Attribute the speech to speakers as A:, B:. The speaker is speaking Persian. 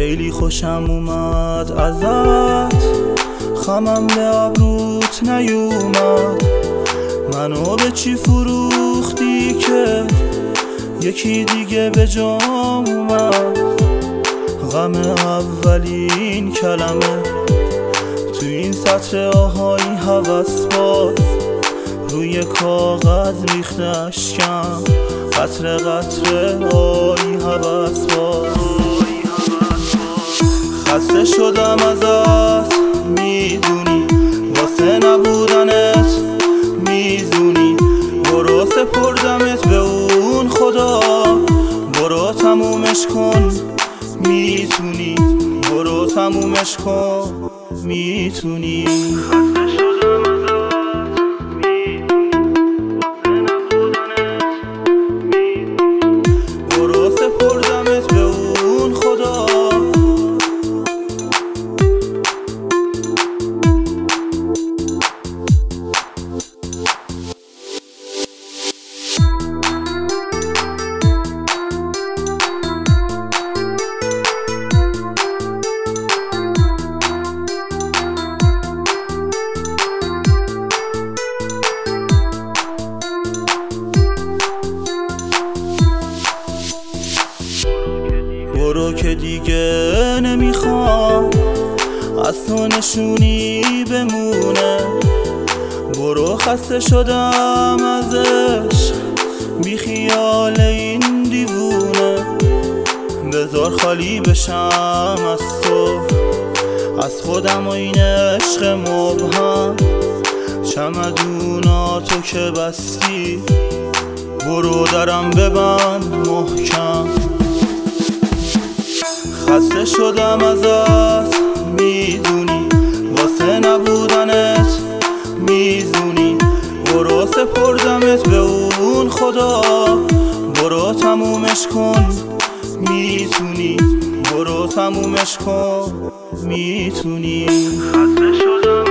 A: خیلی خوشم اومد ازت، خمم به ابروت نیومد. منو به چی فروختی که یکی دیگه به جام اومد؟ غم اولین کلمه تو این سطر آهای هوس باز، روی کاغذ ریخته اشکم قطره قطره آی هوس باز. خسته شدم ازت میدونی، واسه نبودنت میزونی. برو سپردمت به اون خدا، برو تمومش کن میتونی، برو تمومش کن میتونی. برو سپردمت به اون خدا. برو که دیگه نمیخوام از تو نشونی بمونه. برو خسته شدم ازش بی خیال این دیوونه. بذار خالی بشم از تو، از خودم و این عشق مبهم. چمدوناتو که بستی برو درم ببند محکم. خسته شدم ازت میدونی، واسه نبودنت میزونی. برو سپردمت به اون خدا، برو تمومش کن میتونی، برو تمومش کن میتونی. خسته شدم